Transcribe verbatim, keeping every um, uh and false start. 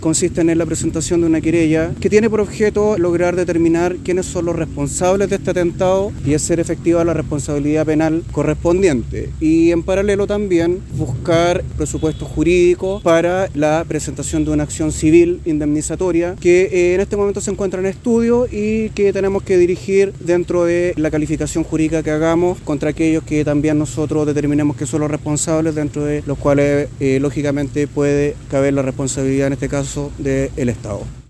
consisten en la presentación de una querella que tiene por objeto lograr determinar quiénes son los responsables de este atentado y hacer efectiva la responsabilidad penal correspondiente. Y en paralelo también buscar presupuestos jurídicos para la presentación de una acción civil indemnizatoria que eh, en este momento se encuentra en estudio y que tenemos que dirigir dentro de la calificación jurídica que hagamos contra aquellos que también nosotros determinemos que son los responsables, dentro de los cuales eh, lógicamente puede caber la responsabilidad en este caso del Estado.